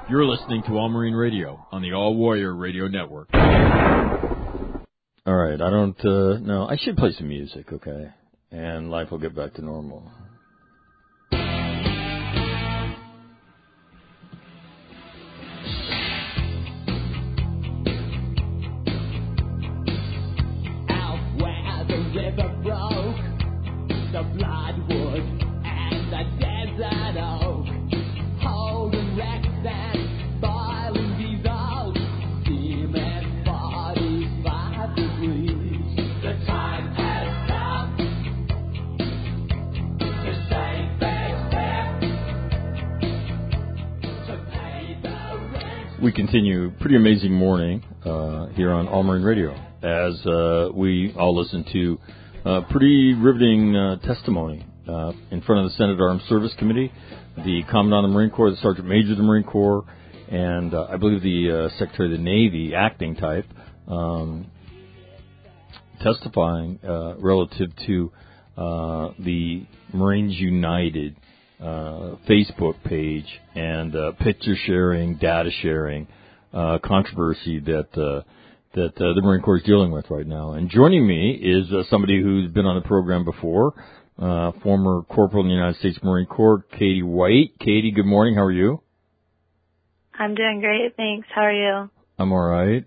You're listening to All Marine Radio on the All Warrior Radio Network. All right, I don't know. I should play some music, okay? And life will get back to normal. Out where the river broke, the bloodwood and the desert oak, holding wrecks and boiling diesel, steaming 45 degrees. The time has come to save fair, to pay the rent. We continue pretty amazing morning here on All Marine Radio as we all listen to pretty riveting testimony in front of the Senate Armed Service Committee, the Commandant of the Marine Corps, the Sergeant Major of the Marine Corps, and I believe the Secretary of the Navy, acting type, testifying relative to the Marines United Facebook page and picture sharing, data sharing controversy that the Marine Corps is dealing with right now. And joining me is somebody who's been on the program before, former Corporal in the United States Marine Corps, Katie White. Katie, good morning. How are you? I'm doing great, thanks. How are you? I'm all right.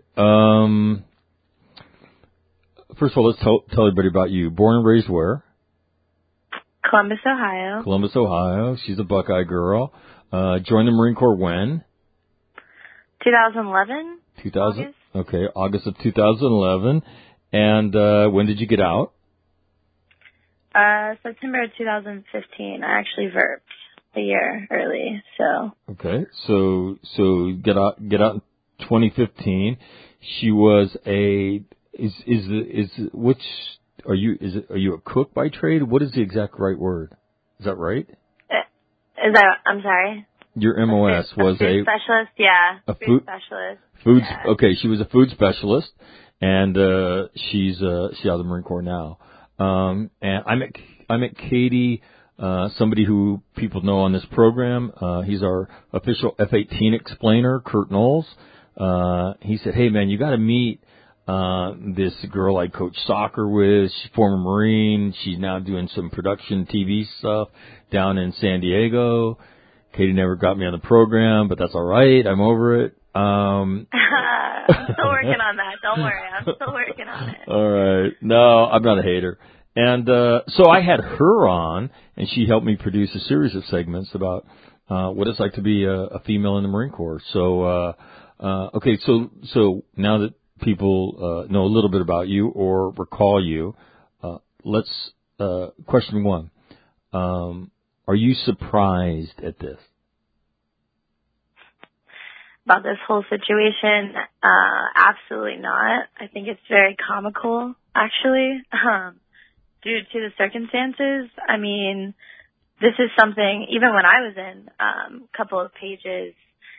First of all, let's tell everybody about you. Born and raised where? Columbus, Ohio. Columbus, Ohio. She's a Buckeye girl. Joined the Marine Corps when? 2011. 2000. August. Okay, August of 2011. And when did you get out? September of 2015. I actually verped a year early, so. Okay, so get out in 2015. She was a are you a cook by trade? What is the exact right word? Is that right? I'm sorry. Your MOS was food specialist, yeah. A food specialist. Yeah. Okay, she was a food specialist, and she's out of the Marine Corps now. And I met Katie, somebody who people know on this program. He's our official F-18 explainer, Kurt Knowles. He said, "Hey man, you got to meet this girl I coach soccer with. She's former Marine. She's now doing some production TV stuff down in San Diego." Katie never got me on the program, but that's all right. I'm over it. I'm still working on that. Don't worry. I'm still working on it. All right. No, I'm not a hater. And so I had her on, and she helped me produce a series of segments about what it's like to be a female in the Marine Corps. So, okay, so now that people know a little bit about you or recall you, let's question one. Are you surprised at this? About this whole situation? Absolutely not. I think it's very comical, actually, due to the circumstances. I mean, this is something, even when I was in a couple of pages,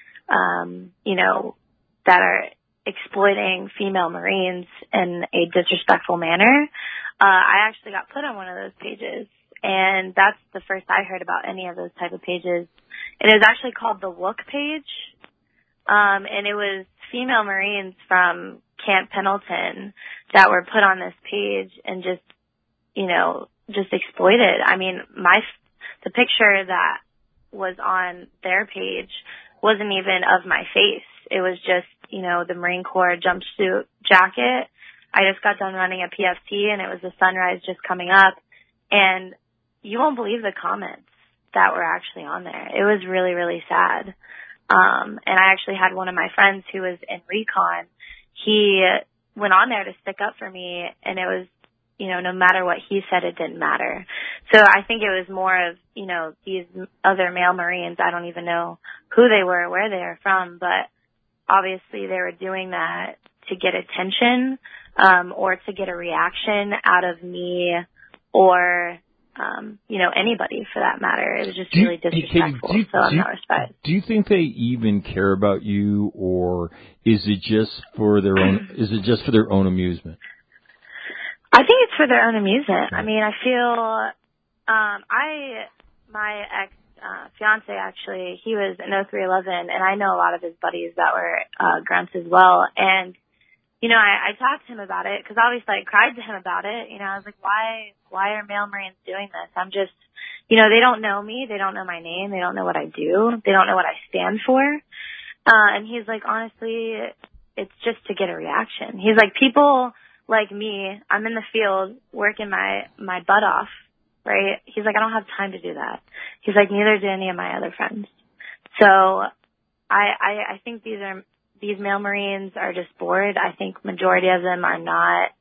that are exploiting female Marines in a disrespectful manner, I actually got put on one of those pages. And that's the first I heard about any of those type of pages. It is actually called the Wook page. And it was female Marines from Camp Pendleton that were put on this page and just exploited. I mean, the picture that was on their page wasn't even of my face. It was just, the Marine Corps jumpsuit jacket. I just got done running a PFT and it was the sunrise just coming up. And you won't believe the comments that were actually on there. It was really, really sad. And I actually had one of my friends who was in recon. He went on there to stick up for me, and it was, no matter what he said, it didn't matter. So I think it was more of, these other male Marines. I don't even know who they were, where they were from, but obviously they were doing that to get attention, or to get a reaction out of me or, anybody for that matter. It was just really disrespectful, so I'm not surprised. Do you think they even care about you, or is it just for their own, amusement? I think it's for their own amusement. I mean, I feel, my ex fiance, actually, he was in 0311, and I know a lot of his buddies that were grunts as well. And, you know, I talked to him about it because obviously I cried to him about it. You know, I was like, why are male Marines doing this? I'm just, you know, they don't know me. They don't know my name. They don't know what I do. They don't know what I stand for. And he's like, honestly, it's just to get a reaction. He's like, people like me, I'm in the field working my butt off, right? He's like, I don't have time to do that. He's like, neither do any of my other friends. So I think these male Marines are just bored. I think majority of them are not.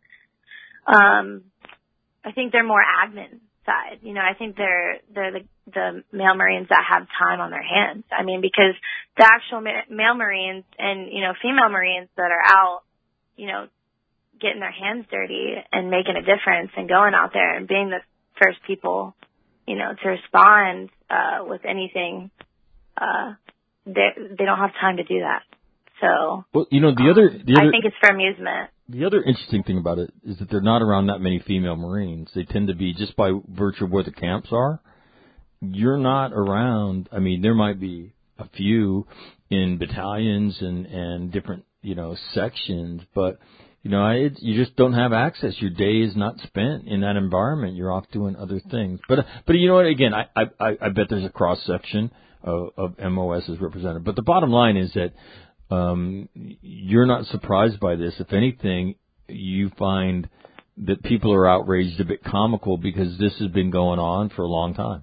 I think they're more admin side. You know, I think they're the male Marines that have time on their hands. I mean, because the actual male Marines and, you know, female Marines that are out, you know, getting their hands dirty and making a difference and going out there and being the first people, you know, to respond with anything, they don't have time to do that. So, well, you know, the other, I think it's for amusement. The other interesting thing about it is that they're not around that many female Marines. They tend to be, just by virtue of where the camps are, you're not around. I mean, there might be a few in battalions and different, you know, sections, but, you know, you just don't have access. Your day is not spent in that environment. You're off doing other things. But you know what? Again, I bet there's a cross section of MOS as represented. But the bottom line is that you're not surprised by this. If anything, you find that people are outraged, a bit comical, because this has been going on for a long time.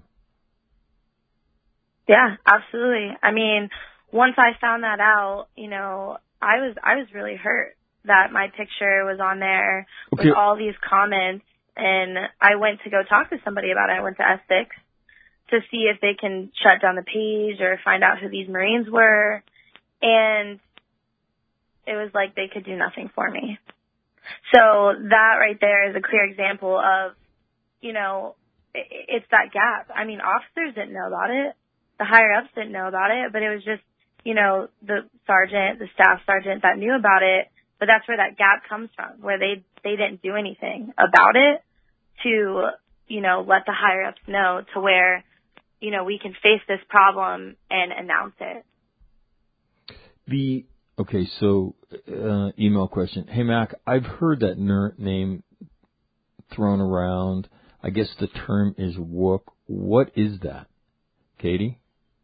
Yeah, absolutely. I mean, once I found that out, you know, I was really hurt that my picture was on there with all these comments, and I went to go talk to somebody about it. I went to S6 to see if they can shut down the page or find out who these Marines were. And it was like they could do nothing for me. So that right there is a clear example of, you know, it's that gap. I mean, officers didn't know about it. The higher-ups didn't know about it, but it was just, you know, the sergeant, the staff sergeant that knew about it. But that's where that gap comes from, where they didn't do anything about it to, you know, let the higher-ups know to where, you know, we can face this problem and announce it. Email question. Hey, Mac, I've heard that name thrown around. I guess the term is WOOK. What is that? Katie?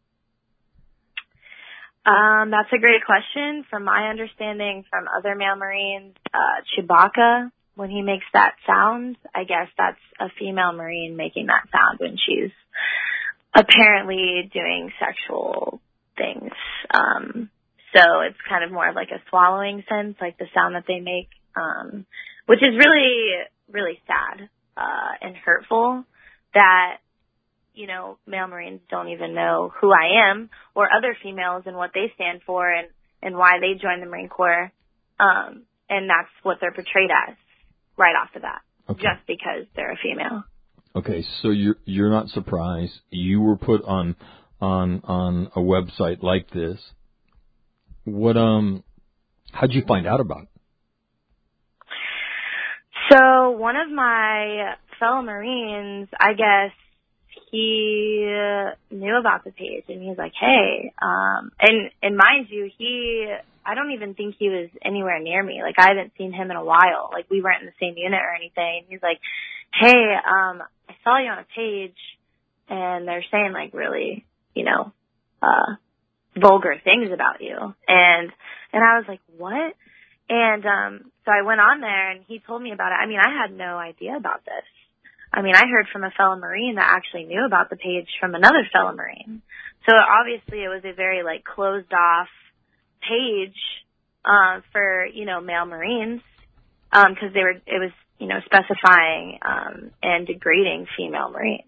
That's a great question. From my understanding from other male Marines, Chewbacca, when he makes that sound, I guess that's a female Marine making that sound when she's apparently doing sexual things. So it's kind of more of like a swallowing sense, like the sound that they make, which is really, really sad and hurtful that, you know, male Marines don't even know who I am or other females and what they stand for and why they joined the Marine Corps. And that's what they're portrayed as right off the bat, just because they're a female. Okay, so you're not surprised. You were put on a website like this. How'd you find out about it? So one of my fellow Marines, I guess, he knew about the page and he's like, hey, and mind you, I don't even think he was anywhere near me. Like, I haven't seen him in a while. Like, we weren't in the same unit or anything. He's like, hey, I saw you on a page and they're saying like really, you know, vulgar things about you. And I was like, what? And, so I went on there and he told me about it. I mean, I had no idea about this. I mean, I heard from a fellow Marine that actually knew about the page from another fellow Marine. So obviously it was a very like closed off page, for, you know, male Marines, cause it was, you know, specifying, and degrading female Marines.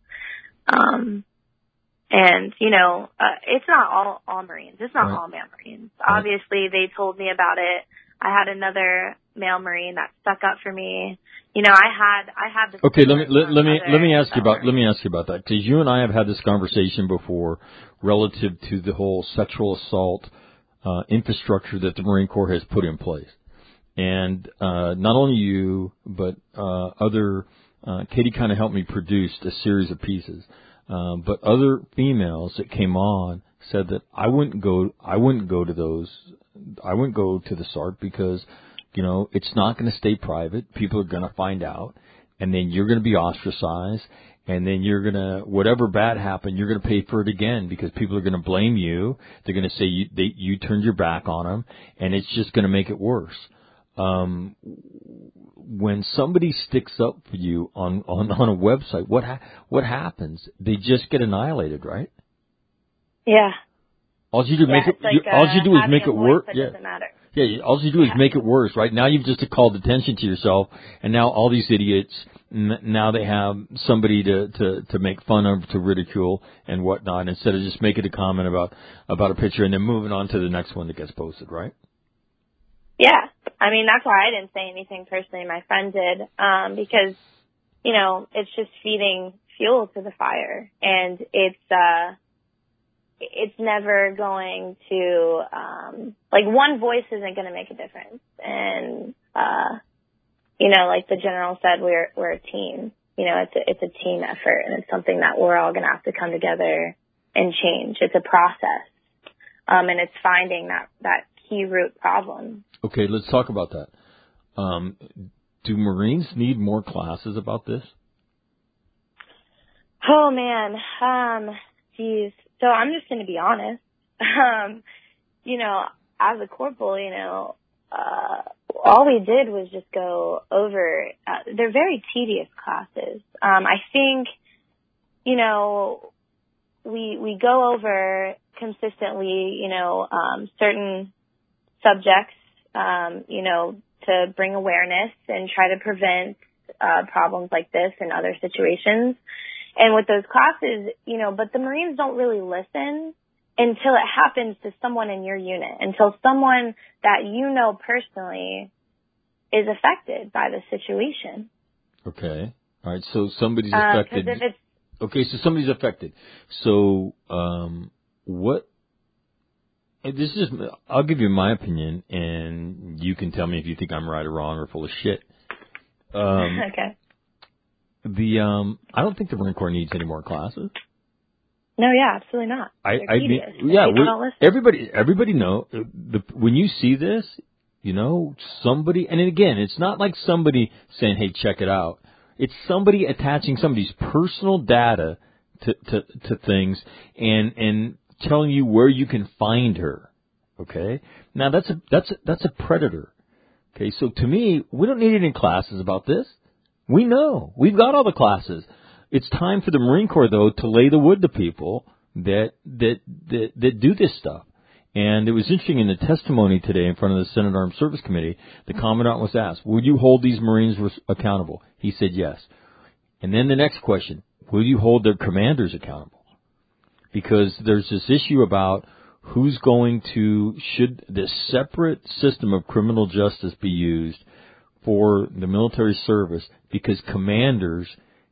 And, you know, it's not all Marines. It's not all male Marines. Obviously they told me about it. I had another male Marine that stuck up for me. You know, I had this. Okay, let me ask you about that, because you and I have had this conversation before relative to the whole sexual assault infrastructure that the Marine Corps has put in place, and not only you but other. Katie kind of helped me produce a series of pieces But other females that came on said that I wouldn't go to the SART because, it's not going to stay private. People are going to find out, and then you're going to be ostracized, and then you're going to, whatever bad happened, you're going to pay for it again because people are going to blame you. They're going to say you turned your back on them, and it's just going to make it worse. When somebody sticks up for you on a website, what happens? They just get annihilated, right? Yeah. All you do is make it worse. Yeah. Doesn't matter. Yeah, all you do is make it worse, right? Now you've just called attention to yourself, and now all these idiots, now they have somebody to make fun of, to ridicule and whatnot, instead of just making a comment about a picture and then moving on to the next one that gets posted, right? Yeah. I mean, that's why I didn't say anything personally. My friend did, because, it's just feeding fuel to the fire, and it's never going to, one voice isn't going to make a difference. And, like the general said, we're a team. It's a team effort, and it's something that we're all going to have to come together and change. It's a process. And it's finding that key root problem. Okay, let's talk about that. Do Marines need more classes about this? Oh man, geez. So I'm just going to be honest. As a corporal, all we did was just go over. They're very tedious classes. I think, we go over consistently, certain subjects, to bring awareness and try to prevent problems like this in other situations. And with those classes, but the Marines don't really listen until it happens to someone in your unit, until someone that personally is affected by the situation. Okay. All right. So somebody's affected. Okay. So somebody's affected. So, what? This is. I'll give you my opinion, and you can tell me if you think I'm right or wrong or full of shit. Okay. I don't think the Marine Corps needs any more classes. No, yeah, absolutely not. Everybody know when you see this, somebody, and again, it's not like somebody saying, "Hey, check it out." It's somebody attaching somebody's personal data to things and telling you where you can find her. Okay, now that's a predator. Okay, so to me, we don't need any classes about this. We know. We've got all the classes. It's time for the Marine Corps, though, to lay the wood to people that do this stuff. And it was interesting in the testimony today in front of the Senate Armed Service Committee, the Commandant was asked, will you hold these Marines accountable? He said yes. And then the next question, will you hold their commanders accountable? Because there's this issue about should this separate system of criminal justice be used for the military service because commanders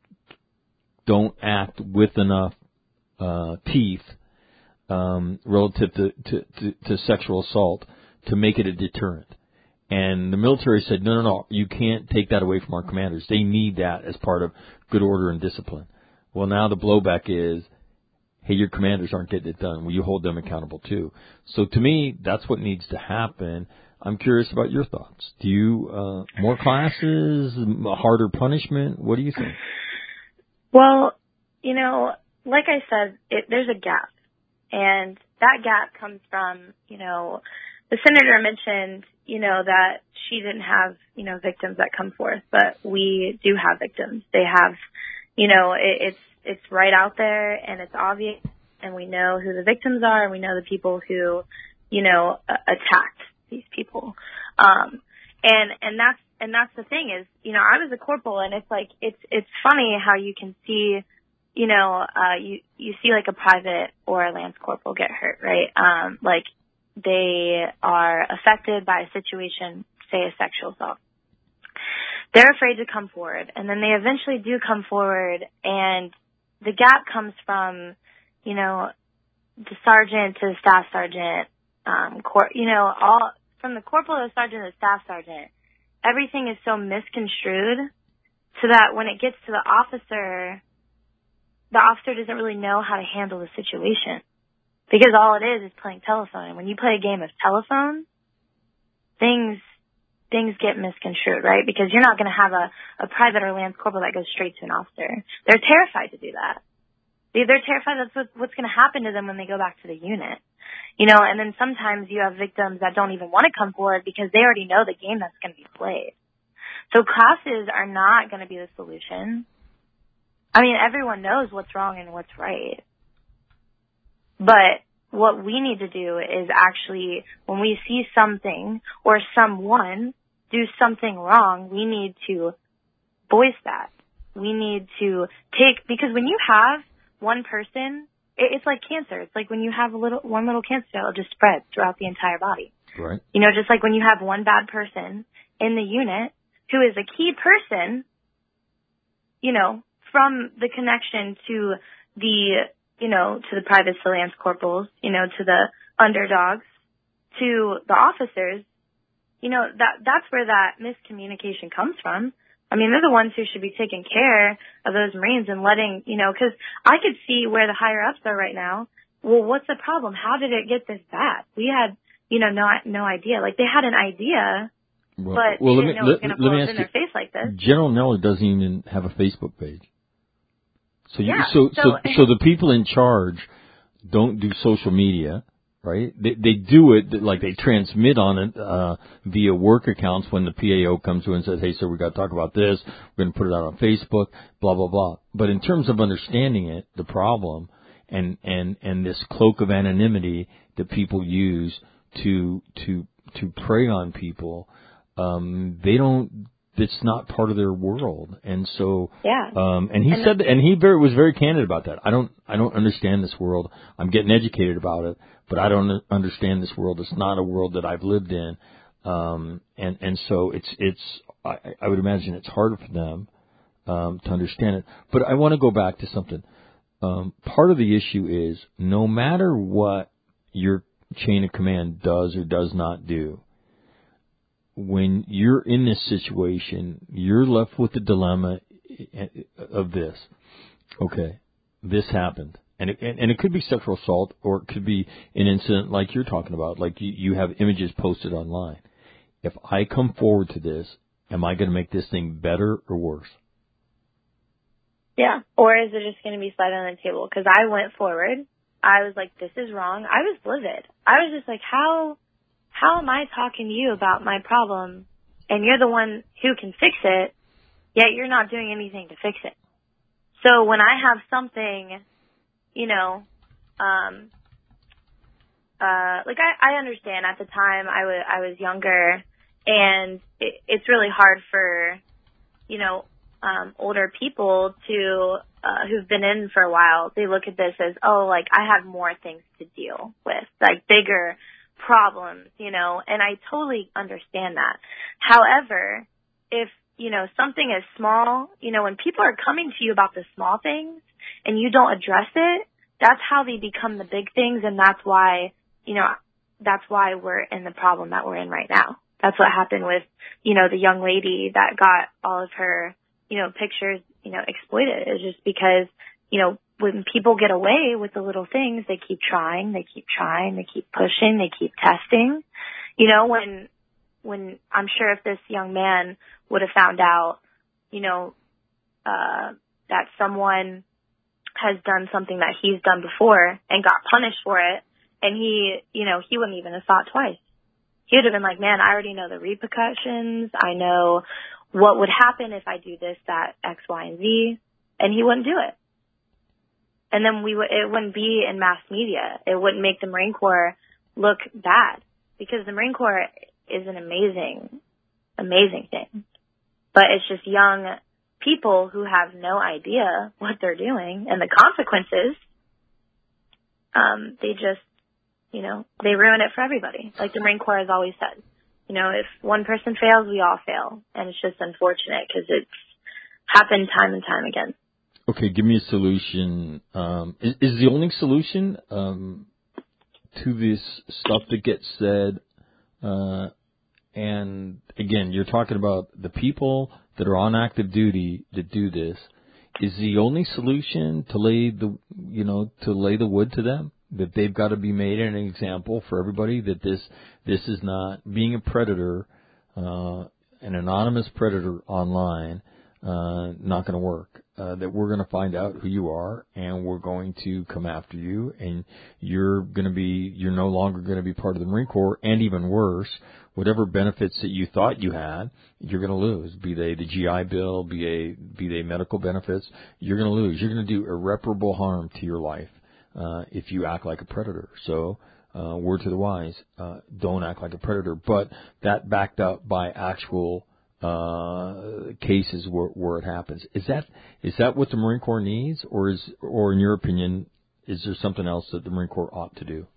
don't act with enough teeth relative to sexual assault to make it a deterrent. And the military said, no, you can't take that away from our commanders. They need that as part of good order and discipline. Well, now the blowback is, hey, your commanders aren't getting it done. Will you hold them accountable too? So to me, that's what needs to happen. I'm curious about your thoughts. Do you, more classes, harder punishment? What do you think? Well, like I said, there's a gap. And that gap comes from, the senator mentioned, that she didn't have, victims that come forth, but we do have victims. They have, it's right out there and it's obvious and we know who the victims are and we know the people who, attacked these people. And that's the thing is, I was a corporal and it's like, it's funny how you can see, you see like a private or a lance corporal get hurt, right? Like they are affected by a situation, say a sexual assault. They're afraid to come forward and then they eventually do come forward and the gap comes from, the sergeant to the staff sergeant, all from the corporal to the sergeant to the staff sergeant. Everything is so misconstrued so that when it gets to the officer, the officer doesn't really know how to handle the situation. Because all it is playing telephone. And when you play a game of telephone, things get misconstrued, right? Because you're not going to have a private or lance corporal that goes straight to an officer. They're terrified to do that. They're terrified that's what's going to happen to them when they go back to the unit. You know, and then sometimes you have victims that don't even want to come forward because they already know the game that's going to be played. So classes are not going to be the solution. I mean, everyone knows what's wrong and what's right. But what we need to do is actually, when we see something or someone do something wrong, we need to voice that. We need to because when you have one person, it's like cancer. It's like when you have one little cancer cell, it just spreads throughout the entire body. Right. You know, just like when you have one bad person in the unit who is a key person, you know, from the connection to the, you know, to the private lance corporals, you know, to the underdogs, to the officers, you know, that's where that miscommunication comes from. I mean, they're the ones who should be taking care of those Marines and letting, you know, because I could see where the higher ups are right now. Well, what's the problem? How did it get this bad? We had, you know, no idea. Like, they had an idea, but they didn't know it was going to blow up in their face like this. General Neller doesn't even have a Facebook page. So so the people in charge don't do social media, right? They do it, like they transmit on it via work accounts when the PAO comes to and says, hey, sir, we got to talk about this. We're going to put it out on Facebook, blah, blah, blah. But in terms of understanding it, the problem and this cloak of anonymity that people use to prey on people, they don't. It's not part of their world, and so and he said that, and he was very candid about that. I don't understand this world. I'm getting educated about it, but I don't understand this world. It's not a world that I've lived in, and so I would imagine it's harder for them to understand it. But I want to go back to something. Part of the issue is no matter what your chain of command does or does not do, when you're in this situation, you're left with the dilemma of this. Okay, this happened. And it could be sexual assault, or it could be an incident like you're talking about, like you have images posted online. If I come forward to this, am I going to make this thing better or worse? Yeah, or is it just going to be slid on the table? Because I went forward. I was like, this is wrong. I was livid. I was just like, how am I talking to you about my problem, and you're the one who can fix it, yet you're not doing anything to fix it? So when I have something, you know, like I understand at the time I was younger, and it's really hard for, you know, older people to, who've been in for a while. They look at this as, oh, like I have more things to deal with, like bigger problems, you know, and I totally understand that. However, if, you know, something is small, you know, when people are coming to you about the small things and you don't address it, that's how they become the big things, and that's why, you know, that's why we're in the problem that we're in right now. That's what happened with, you know, the young lady that got all of her, you know, pictures, you know, exploited. It's just because, you know, when people get away with the little things, they keep trying, they keep pushing, they keep testing. You know, when I'm sure if this young man would have found out, you know, that someone has done something that he's done before and got punished for it, and he, you know, he wouldn't even have thought twice. He would have been like, man, I already know the repercussions. I know what would happen if I do this, that, X, Y, and Z, and he wouldn't do it. And then it wouldn't be in mass media. It wouldn't make the Marine Corps look bad, because the Marine Corps is an amazing, amazing thing. But it's just young people who have no idea what they're doing and the consequences. They just, you know, they ruin it for everybody. Like the Marine Corps has always said, you know, if one person fails, we all fail. And it's just unfortunate because it's happened time and time again. Okay, give me a solution. Is the only solution to this stuff that gets said, and again, you're talking about the people that are on active duty that do this. is the only solution to lay the wood to them, that they've got to be made an example for everybody, that this is not being a predator, an anonymous predator online, not going to work. That we're going to find out who you are, and we're going to come after you, and you're no longer going to be part of the Marine Corps, and even worse, whatever benefits that you thought you had, you're going to lose. Be they the GI Bill, be they medical benefits, you're going to lose. You're going to do irreparable harm to your life if you act like a predator. So, word to the wise, don't act like a predator. But that backed up by actual cases where it happens. Is that what the Marine Corps needs, or in your opinion, is there something else that the Marine Corps ought to do?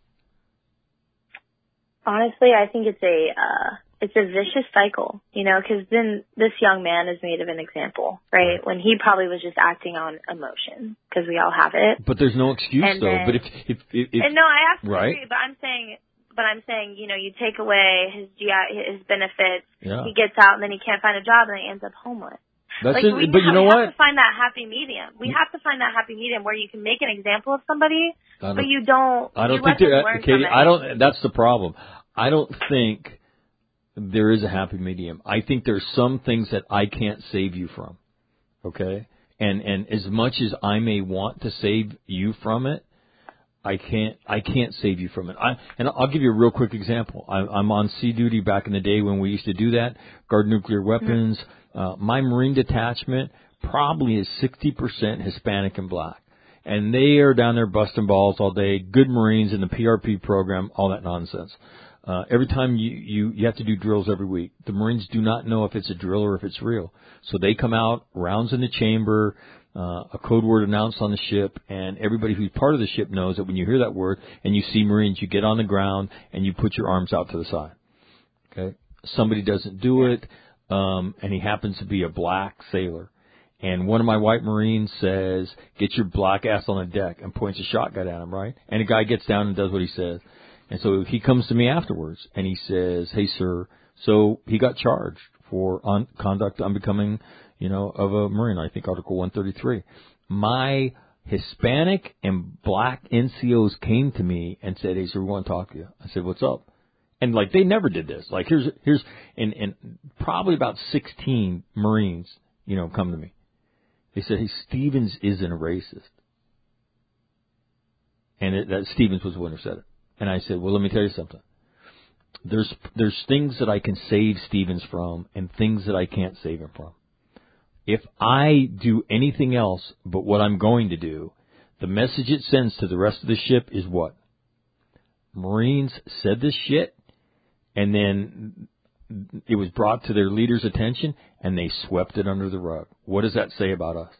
Honestly, I think it's a vicious cycle, because then this young man is made of an example, right? When he probably was just acting on emotion, because we all have it. But there's no excuse, and though. Then, but if and no, I have to right? agree. But I'm saying, you take away his his benefits. Yeah. He gets out and then he can't find a job and he ends up homeless. But you know what? We have to find that happy medium. We have to find that happy medium where you can make an example of somebody, but you don't. I don't think Katie. That's the problem. I don't think there is a happy medium. I think there's some things that I can't save you from. Okay, and as much as I may want to save you from it, I can't save you from it. And I'll give you a real quick example. I'm on sea duty back in the day when we used to do that, guard nuclear weapons. Mm-hmm. My Marine detachment probably is 60% Hispanic and black. And they are down there busting balls all day, good Marines in the PRP program, all that nonsense. Every time you have to do drills every week. The Marines do not know if it's a drill or if it's real. So they come out, rounds in the chamber, a code word announced on the ship, and everybody who's part of the ship knows that when you hear that word and you see Marines, you get on the ground and you put your arms out to the side. Okay? Somebody doesn't do it, and he happens to be a black sailor. And one of my white Marines says, "Get your black ass on the deck," and points a shotgun at him, right? And the guy gets down and does what he says. And so he comes to me afterwards and he says, "Hey, sir," so he got charged for conduct unbecoming, of a Marine. I think Article 133. My Hispanic and black NCOs came to me and said, "Hey, sir, we want to talk to you." I said, "What's up?" And they never did this. Here's and probably about 16 Marines, come to me. They said, "Hey, Stevens isn't a racist." And that Stevens was the one who said it. And I said, "Well, let me tell you something. There's things that I can save Stevens from and things that I can't save him from. If I do anything else but what I'm going to do, the message it sends to the rest of the ship is what? Marines said this shit, and then it was brought to their leader's attention, and they swept it under the rug. What does that say about us?"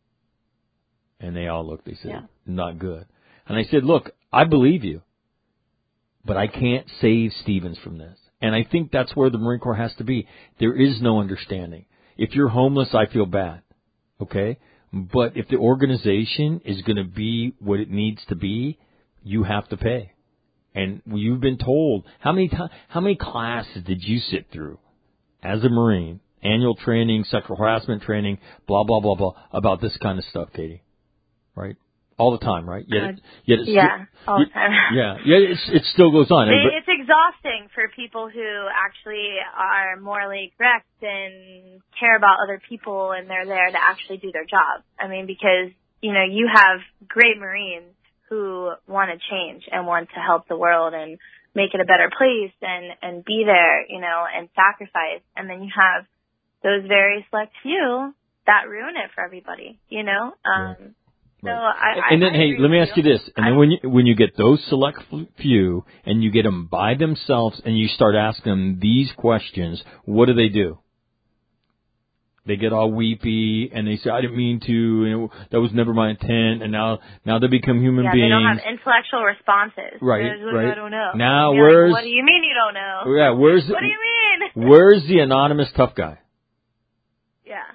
And they all looked. They said, "Not good." And I said, "Look, I believe you, but I can't save Stevens from this." And I think that's where the Marine Corps has to be. There is no understanding. If you're homeless, I feel bad. Okay? But if the organization is going to be what it needs to be, you have to pay. And you've been told, how many classes did you sit through as a Marine? Annual training, sexual harassment training, blah, blah, blah, blah, about this kind of stuff, Katie. Right? All the time, right? All the time. It still goes on. It's exhausting for people who actually are morally correct and care about other people, and they're there to actually do their job. I mean, because, you have great Marines who want to change and want to help the world and make it a better place and be there, and sacrifice. And then you have those very select few that ruin it for everybody, Right. So let me ask you this. And then when you get those select few and you get them by themselves and you start asking them these questions, what do? They get all weepy and they say, "I didn't mean to, that was never my intent," and now they become human beings. They don't have intellectual responses. Right. I don't know. Now what do you mean you don't know? Yeah, what do you mean? Where's the anonymous tough guy? Yeah.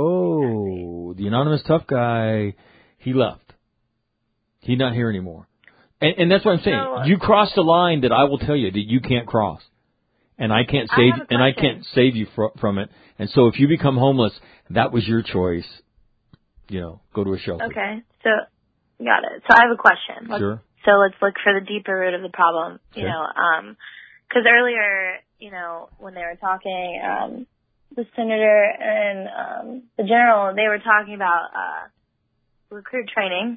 Oh, the anonymous tough guy. He left. He's not here anymore. And that's what I'm saying. So, you crossed a line that I will tell you that you can't cross. And I can't save you from it. And so if you become homeless, that was your choice. go to a shelter. Okay. So, got it. So I have a question. Sure. So let's look for the deeper root of the problem. Okay. Because earlier, when they were talking, the senator and the general, they were talking about recruit training,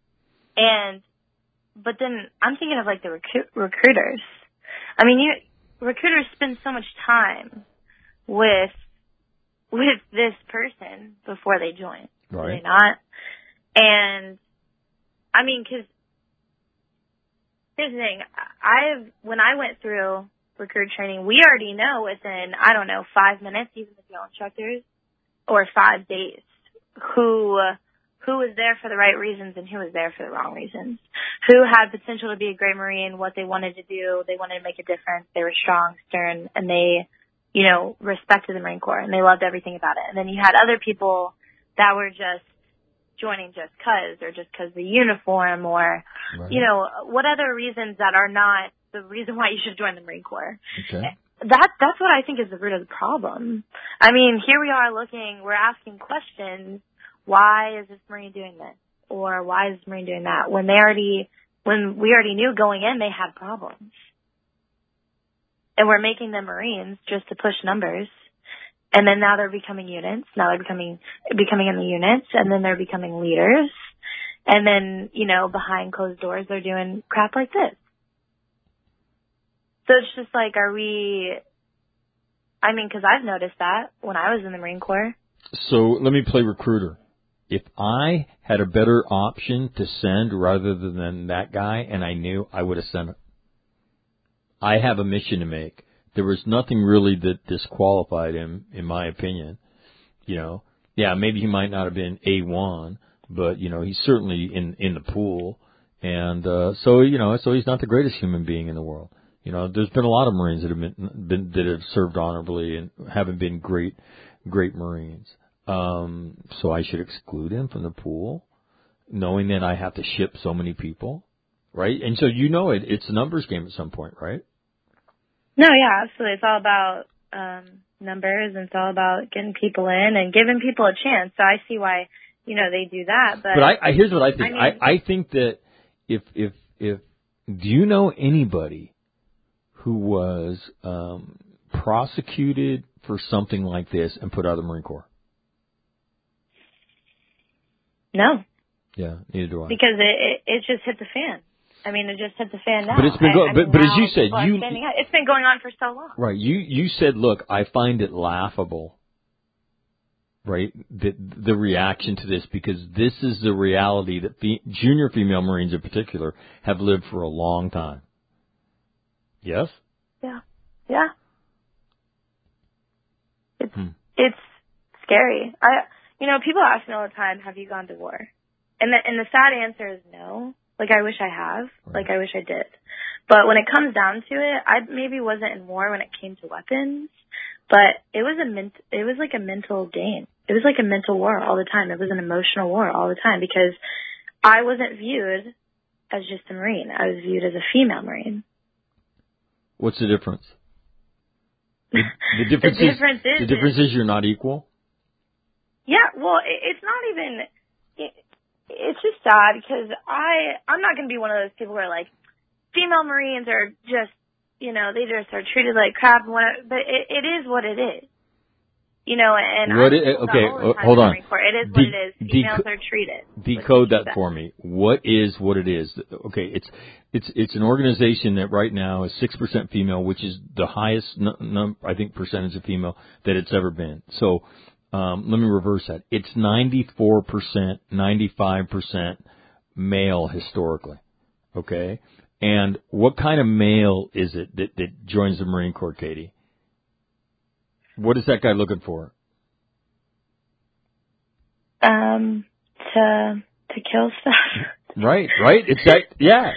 but then I'm thinking of like the recruiters. I mean, recruiters spend so much time with this person before they join, do Right. they not? And I mean, because here's the thing: when I went through recruit training, we already know within 5 minutes, even the drill instructors, or 5 days, who was there for the right reasons and who was there for the wrong reasons. Who had potential to be a great Marine, what they wanted to do, they wanted to make a difference, they were strong, stern, and they, respected the Marine Corps and they loved everything about it. And then you had other people that were just joining just cause or just cause the uniform or, Right. what other reasons that are not the reason why you should join the Marine Corps. Okay. That's what I think is the root of the problem. I mean, here we are we're asking questions. Why is this Marine doing this? Or why is this Marine doing that? When we already knew going in they had problems. And we're making them Marines just to push numbers. And then now they're becoming units. Now they're becoming in the units. And then they're becoming leaders. And then, behind closed doors, they're doing crap like this. So it's just like, because I've noticed that when I was in the Marine Corps. So let me play recruiter. If I had a better option to send rather than that guy and I knew, I would have sent it. I have a mission to make. There was nothing really that disqualified him, in my opinion. Yeah, maybe he might not have been A1, but, he's certainly in the pool. And, so he's not the greatest human being in the world. There's been a lot of Marines that have that have served honorably and haven't been great Marines. So I should exclude him from the pool, knowing that I have to ship so many people, right? And so it's a numbers game at some point, right? No, yeah, absolutely. It's all about numbers, and it's all about getting people in and giving people a chance. So I see why they do that. But here's what I think. I think that if do you know anybody who was prosecuted for something like this and put out of the Marine Corps? No. Yeah, neither do I. Because it just hit the fan. I mean, it just hit the fan now. But it's been but as you said, it's been going on for so long. Right. You said, look, I find it laughable, right? The reaction to this, because this is the reality that junior female Marines in particular have lived for a long time. Yes? Yeah. Yeah. It's scary. People ask me all the time, have you gone to war? And the sad answer is no. Like, I wish I have. Right. Like, I wish I did. But when it comes down to it, I maybe wasn't in war when it came to weapons, but it was like a mental game. It was like a mental war all the time. It was an emotional war all the time because I wasn't viewed as just a Marine. I was viewed as a female Marine. What's the difference? The difference is you're not equal? Yeah, well, it's not even... It's just sad because I'm not going to be one of those people where, like, female Marines are just, they just are treated like crap and whatever, but it is what it is. And hold on. It is what it is. Females are treated. Decode that for me. What is what it is? Okay, it's an organization that right now is 6% female, which is the highest, I think, percentage of female that it's ever been. So, let me reverse that. It's 94%, 95% male historically. Okay? And what kind of male is it that joins the Marine Corps, Katie? What is that guy looking for? To kill stuff. Right. It's that, yeah.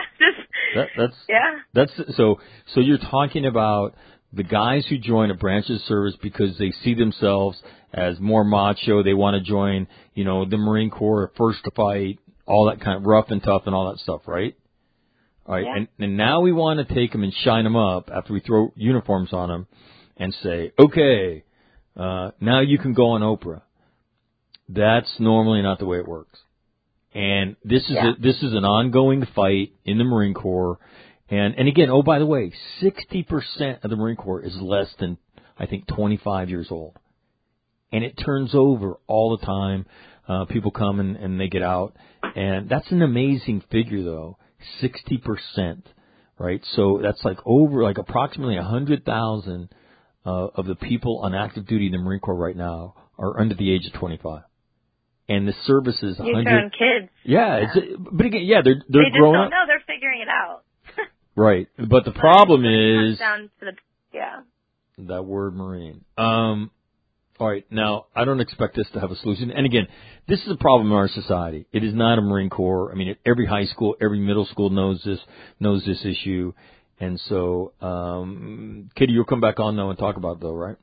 That's so you're talking about the guys who join a branch of service because they see themselves as more macho. They want to join, the Marine Corps, first to fight, all that kind of rough and tough and all that stuff, right? All right. Yeah. And now we want to take them and shine them up after we throw uniforms on them and say, okay, now you can go on Oprah. That's normally not the way it works. And this is Yeah. this is an ongoing fight in the Marine Corps. And again, oh, by the way, 60% of the Marine Corps is less than, I think, 25 years old. And it turns over all the time. People come and they get out. And that's an amazing figure, though, 60%, right? So that's like approximately 100,000 of the people on active duty in the Marine Corps right now are under the age of 25. And the service is 100. Your own kids. Yeah, but again, yeah, they're They just growing don't up. know. They're figuring it out. Right, but the problem When it is comes down to yeah. that word Marine. All right, now I don't expect this to have a solution. And again, this is a problem in our society. It is not a Marine Corps. I mean, every high school, every middle school knows this issue. And so, Katie, you'll come back on though and talk about it though, right?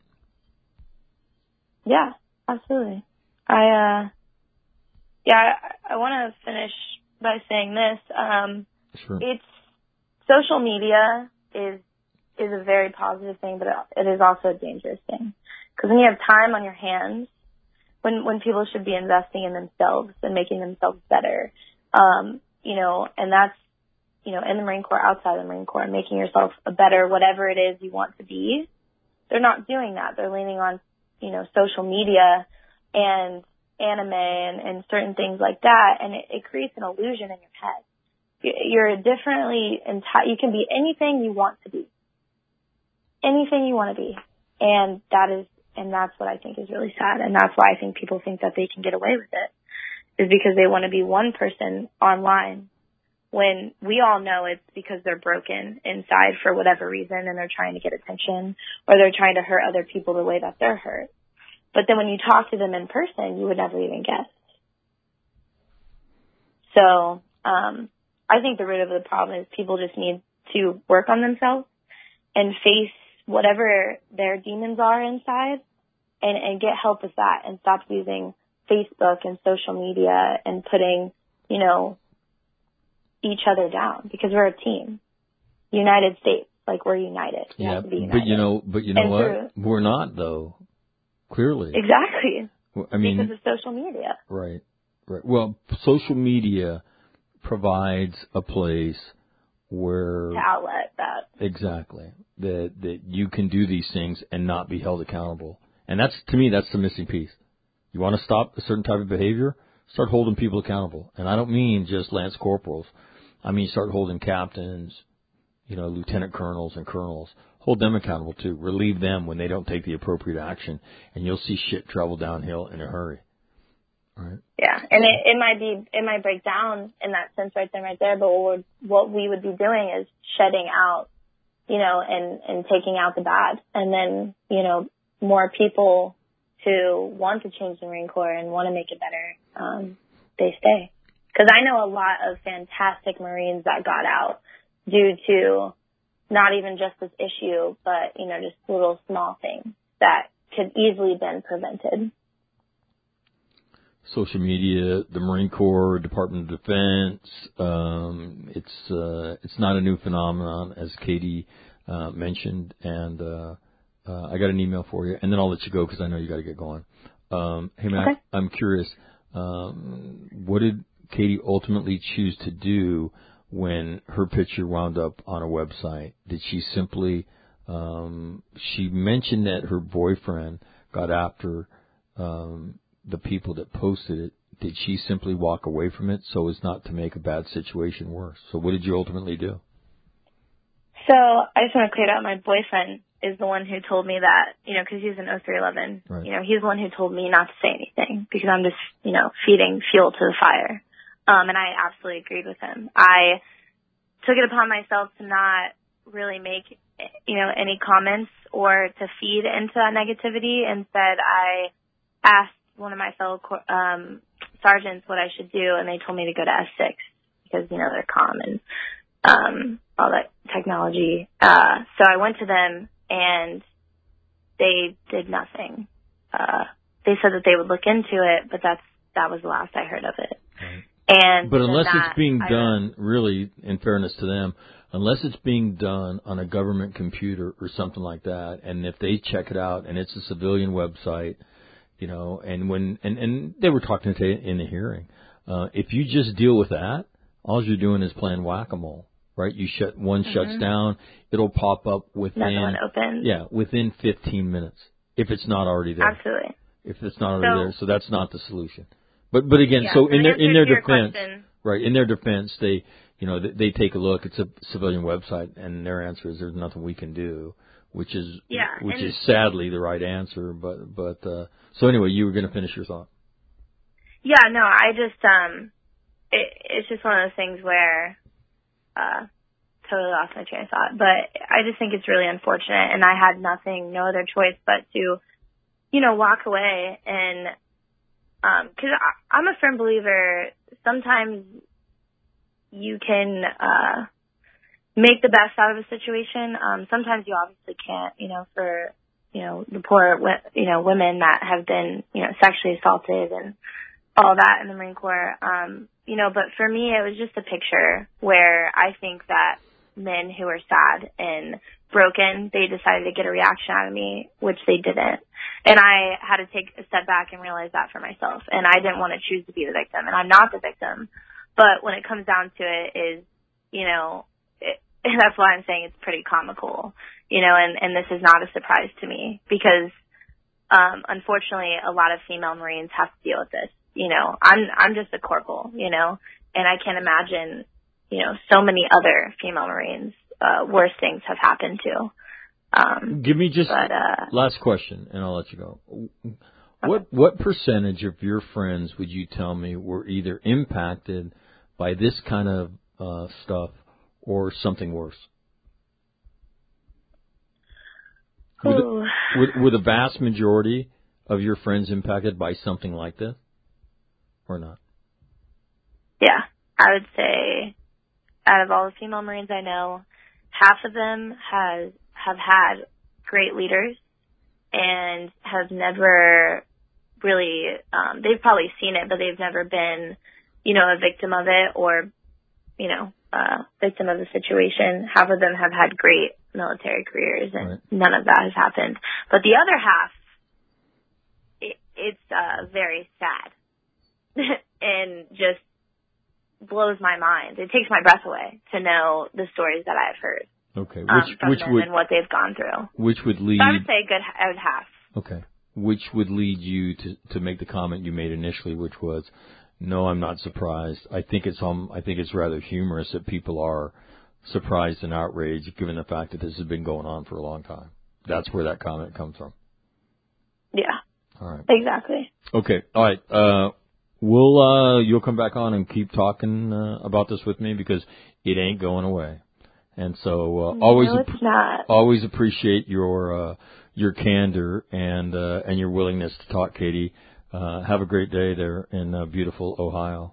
Yeah, absolutely. I want to finish by saying this. Sure. It's social media is a very positive thing, but it is also a dangerous thing. Because when you have time on your hands, when people should be investing in themselves and making themselves better, and that's, in the Marine Corps, outside the Marine Corps, making yourself a better whatever it is you want to be, they're not doing that. They're leaning on, social media and anime and certain things like that, and it creates an illusion in your head. You're differently you can be anything you want to be. Anything you want to be. And that's what I think is really sad. And that's why I think people think that they can get away with it, is because they want to be one person online when we all know it's because they're broken inside for whatever reason and they're trying to get attention or they're trying to hurt other people the way that they're hurt. But then when you talk to them in person, you would never even guess. So, I think the root of the problem is people just need to work on themselves and face whatever their demons are inside and get help with that and stop using Facebook and social media and putting, each other down, because we're a team. United States, we're united. We have to be united. But you know what? We're not, though. Clearly. Exactly. I mean, because of social media. Right. Well, social media provides a place where to outlet that. Exactly. That you can do these things and not be held accountable. And to me, that's the missing piece. You want to stop a certain type of behavior? Start holding people accountable. And I don't mean just Lance Corporals. I mean start holding captains, lieutenant colonels and colonels. Hold them accountable too. Relieve them when they don't take the appropriate action. And you'll see shit travel downhill in a hurry. Right. Yeah, and it might break down in that sense right there, but what we would be doing is shedding out, and taking out the bad, and then, more people who want to change the Marine Corps and want to make it better, they stay. Because I know a lot of fantastic Marines that got out due to not even just this issue, but, just little small things that could easily been prevented. Social media, the Marine Corps, Department of Defense, it's not a new phenomenon, as Katie mentioned, and I got an email for you, and then I'll let you go because I know you got to get going. Hey, Matt, okay. I'm curious, what did Katie ultimately choose to do when her picture wound up on a website? Did she simply, she mentioned that her boyfriend got after the people that posted it. Did she simply walk away from it so as not to make a bad situation worse? So what did you ultimately do? So I just want to clear it out. My boyfriend is the one who told me that, because he's an 0311. Right. He's the one who told me not to say anything because I'm just, feeding fuel to the fire. And I absolutely agreed with him. I took it upon myself to not really make, any comments or to feed into that negativity. Instead, I asked one of my fellow sergeants what I should do, and they told me to go to S6 because, they're calm and all that technology. So I went to them, and they did nothing. They said that they would look into it, but that was the last I heard of it. Right. But unless it's being done, really, in fairness to them, unless it's being done on a government computer or something like that, and if they check it out and it's a civilian website, you know, and they were talking today in the hearing. If you just deal with that, all you're doing is playing whack-a-mole, right? You shuts down, it'll pop up within Another one opens. Yeah, within 15 minutes if it's not already there. Absolutely. If it's not already there, so that's not the solution. But again, so in their defense, question, right? In their defense, they take a look. It's a civilian website, and their answer is there's nothing we can do, which is sadly the right answer. But so anyway, you were going to finish your thought. Yeah, no, I just it's just one of those things where totally lost my train of thought. But I just think it's really unfortunate, and I had no other choice but to, you know, walk away. And because I'm a firm believer, sometimes you can make the best out of a situation. Sometimes you obviously can't, you know, for, you know, the poor, you know, women that have been, you know, sexually assaulted and all that in the Marine Corps. You know, but for me, it was just a picture where I think that men who are sad and broken, they decided to get a reaction out of me, which they didn't. And I had to take a step back and realize that for myself. And I didn't want to choose to be the victim, and I'm not the victim. But when it comes down to it is, you know, that's why I'm saying it's pretty comical, you know, and this is not a surprise to me because, unfortunately, a lot of female Marines have to deal with this. You know, I'm just a corporal, you know, and I can't imagine, you know, so many other female Marines, worse things have happened to. Give me just last question, and I'll let you go. What percentage of your friends would you tell me were either impacted by this kind of stuff or something worse? Were the vast majority of your friends impacted by something like this or not? Yeah, I would say out of all the female Marines I know, half of them have had great leaders and have never really, they've probably seen it, but they've never been, you know, a victim of it or, you know, victim of the situation. Half of them have had great military careers, and none of that has happened. But the other half, it's very sad and just blows my mind. It takes my breath away to know the stories that I've heard. Okay, from them and what they've gone through. Which would lead? So I would say a good half. Okay, which would lead you to make the comment you made initially, which was, no, I'm not surprised. I think it's rather humorous that people are surprised and outraged given the fact that this has been going on for a long time. That's where that comment comes from. Yeah. All right. Exactly. Okay. All right. You'll come back on and keep talking about this with me because it ain't going away. And so always appreciate your candor and your willingness to talk, Katie. Have a great day there in beautiful Ohio.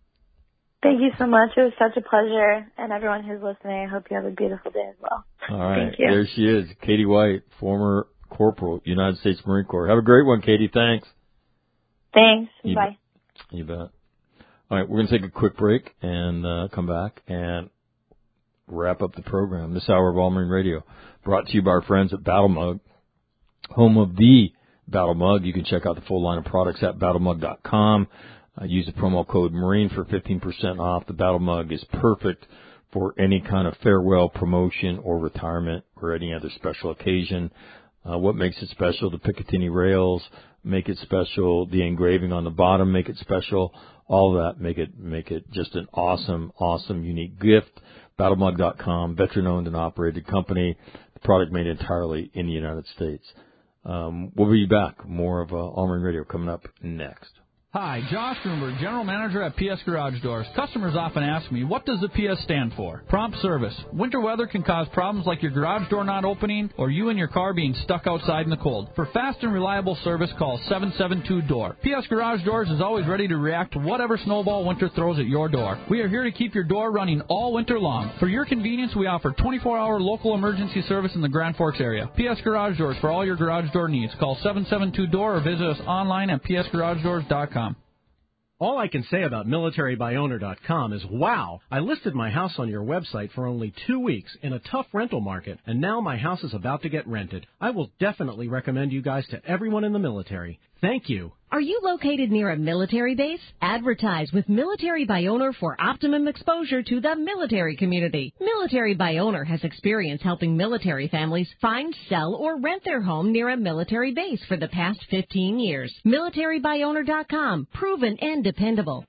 Thank you so much. It was such a pleasure. And everyone who's listening, I hope you have a beautiful day as well. All right. Thank you. There she is, Katie White, former Corporal, United States Marine Corps. Have a great one, Katie. Thanks. Thanks. Bye. You bet. All right. We're going to take a quick break and come back and wrap up the program. This hour of All Marine Radio brought to you by our friends at Battle Mug, home of the Battle Mug. You can check out the full line of products at battlemug.com. Use the promo code Marine for 15% off. The Battle Mug is perfect for any kind of farewell promotion or retirement or any other special occasion. What makes it special? The Picatinny rails make it special. The engraving on the bottom make it special. All of that make it just an awesome, unique gift. BattleMug.com, veteran-owned and operated company. The product made entirely in the United States. We'll be back. More of All Marine Radio coming up next. Hi, Josh Grunberg, General Manager at PS Garage Doors. Customers often ask me, what does the PS stand for? Prompt service. Winter weather can cause problems like your garage door not opening or you and your car being stuck outside in the cold. For fast and reliable service, call 772-DOOR. PS Garage Doors is always ready to react to whatever snowball winter throws at your door. We are here to keep your door running all winter long. For your convenience, we offer 24-hour local emergency service in the Grand Forks area. PS Garage Doors for all your garage door needs. Call 772-DOOR or visit us online at psgaragedoors.com. All I can say about MilitaryByOwner.com is, wow, I listed my house on your website for only 2 weeks in a tough rental market, and now my house is about to get rented. I will definitely recommend you guys to everyone in the military. Thank you. Are you located near a military base? Advertise with Military by Owner for optimum exposure to the military community. Military by Owner has experience helping military families find, sell, or rent their home near a military base for the past 15 years. MilitaryByOwner.com. Proven and dependable.